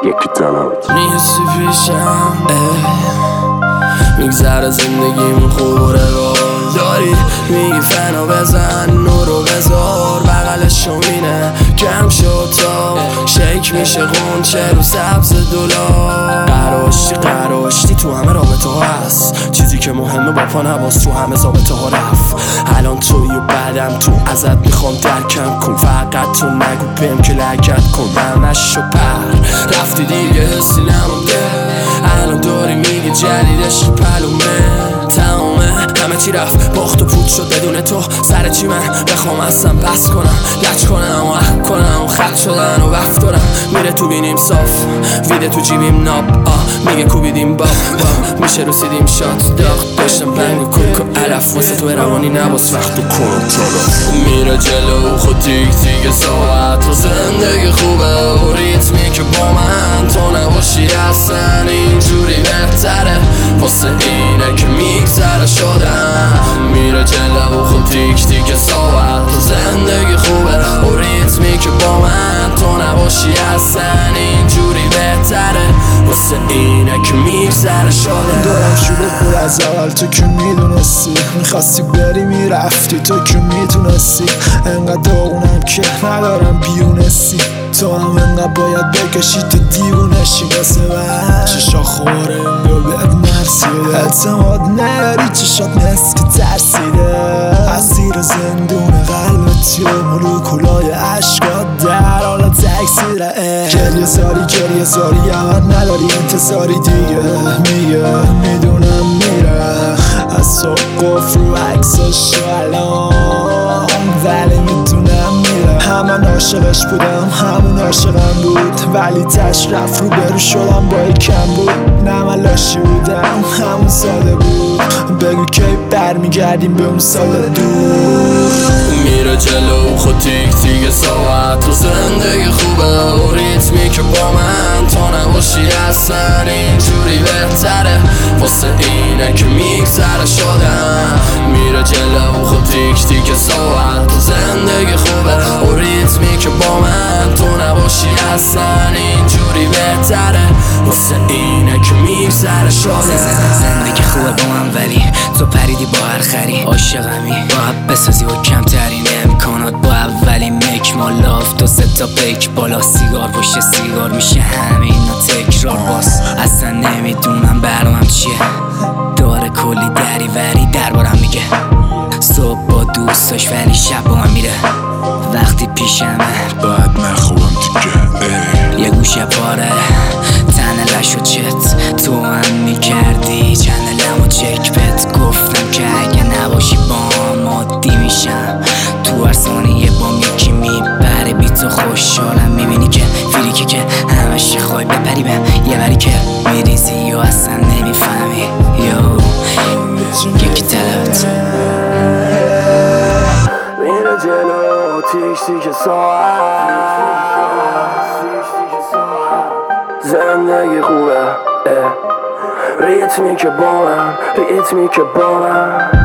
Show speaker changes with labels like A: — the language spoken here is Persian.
A: یکی تنت
B: نیستی پیشم میگذره زندگیمون خوب و روال داری میگی فنا بزن نورو بذار بغلشو مینه کم شد تا شیک میشه غنچه رو سبز دلار قراشتی تو همه رابطه ها هست چیزی که مهمه با پا نباز تو همه ضابطه ها رفت الان توی و بعدم تو ازت میخوام درکم کن فقط تو نگو بهم که لگت کن همش شو پر رفتی دیگه حسی نمونده الان داری میگی جدیدش پلومه تمامه همه چی رفت باخت و پود شد بدون تو سر چی من بخوام اصلا بس کنم لچ کنم و حق کنم و خط شدن و وقت دارم میره تو بینیم صاف ویده تو جیبیم ناب میگه کوبیدیم باب میشه رسیدیم شات داغ داشتم بنگ و کوک و علف واسه تو روانی نباس وقت و کنم طرف میره جلو خود تیک تیک ساعت و زندگی خوبه و ریتمی که با من تو نباشی اصلا اینجوری بهتره واسه اینه که میگذره شدم میره جلو خود تیک تیک ساعت و زندگی خوبه و ریتمی که با من تو نباشی اصلا اینجوری بهتره واسه اینه که میگذره شدم
C: دارم شروع بود از اول تو که میدونستی میخواستی بری میرفتی تو که میتونستی انقدر داغونم که ندارم بیونستی تو هم انقدر باید بکشی تو دیوونشی واسه من چشا خواره انگار بهت مرسیده اعتماد نداری چشات نست که ترسیده از زیر زندون قلبت و مولکولای عشقات در حال تکثیره گریه زاری یمت نداری انتظاری دیگه میگه میدونم میره از تو گفت رو عکساش الان ولی میدونم میره همه عاشقش بودم همون عاشقم بود ولی تش رفت رو برو شدم با کم بود نه من لاشی بودم همون ساده بود بگو کی برمیگردیم به اون سال دور
B: میره جلو خود تیک تیک ساعت و زندگی خوبه و ریتمی که با من تو نباشی اصلا اینجوری بهتره واسه اینه که میگذره شدم میره جلو خود تیک تیک ساعت و زندگی خوبه و ریتمی که با من تو نباشی اصلا اینجوری بهتره واسه اینه که میگذره شدم
D: زندگی خوبه با من ولی تو پریدی با هر خری عاشقمی باید بسازی و کمترین امکانات با اولین مکمال لاف دو سه تا پیک بالا سیگار پشت سیگار میشه همه اینا تکرار باز اصلا نمیدونم برنامم چیه داره کلی دریوری دربارم میگه صبح با دوستاش ولی شب با من میره وقتی پیشمه
C: باید نخوبم دیگه
D: یه گوشه پاره تنه لش و چت تو هم میکردی چنلم و چک بت گفتم که اگه نباشی با هم عادی میشم تو هر ثانیه با یکی میبره بی تو خوشحالم میبینی که فریکی که همش خواهی بپری بهم یه بری که میریزی و اصلا نمیفهمی یو یکی تلت
B: میره جلو تیک تیک ساعت زندگی خوبه ریتمی که با من